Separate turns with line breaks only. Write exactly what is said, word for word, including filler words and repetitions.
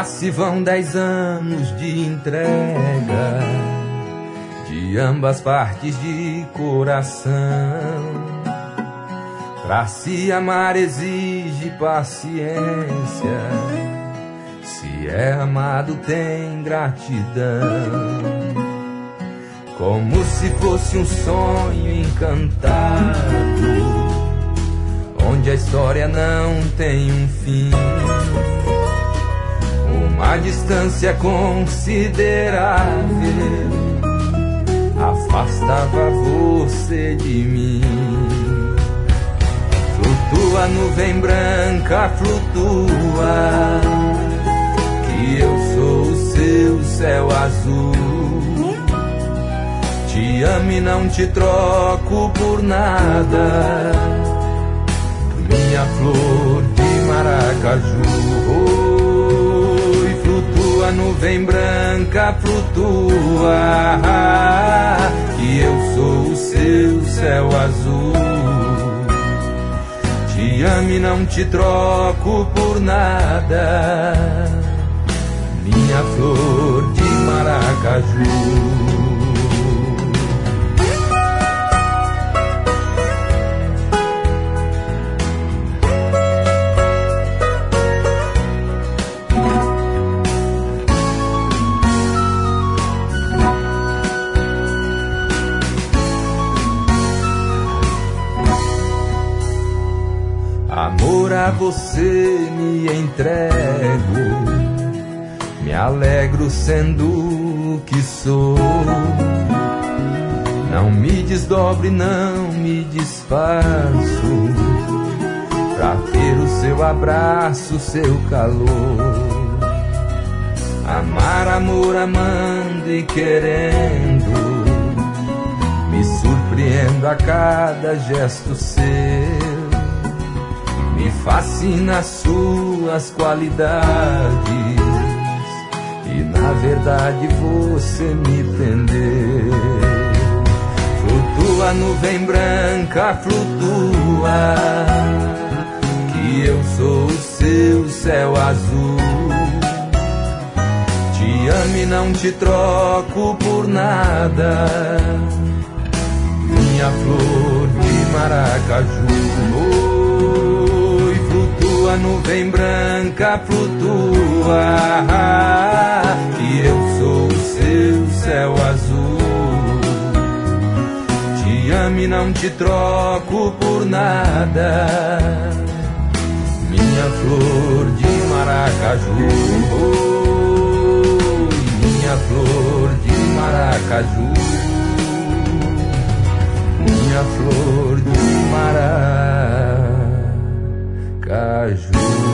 Lá se vão dez anos de entrega de ambas partes de coração. Pra se amar exige paciência, se é amado tem gratidão. Como se fosse um sonho encantado, onde a história não tem um fim. Uma distância considerável afastava você de mim. Flutua, nuvem branca, flutua, que eu sou o seu céu azul. Te amo e não te troco por nada, minha flor de maracaju. Flutua, nuvem branca, flutua, que eu sou o seu céu azul. Te amo e não te troco por nada, minha flor de maracaju. Amor, a você me entrego, me alegro sendo o que sou. Não me desdobre, não me desfaço, pra ter o seu abraço, seu calor. Amar, amor, amando e querendo, me surpreendo a cada gesto seu. Me fascina suas qualidades, e na verdade você me prendeu. Flutua, nuvem branca, flutua, que eu sou o seu céu azul. Te amo e não te troco por nada, minha flor de maracaju. Flutua, nuvem branca, flutua, que eu sou o seu céu azul. Te amo e não te troco por nada, minha flor de maracaju. Minha flor de maracaju, minha flor de maracaju.